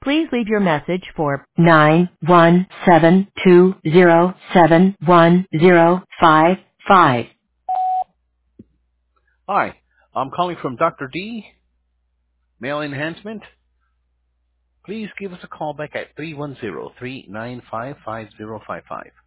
Please leave your message for 917-207-1055. Hi, I'm calling from Dr. D, Male Enhancement. Please give us a call back at 310-395-5055.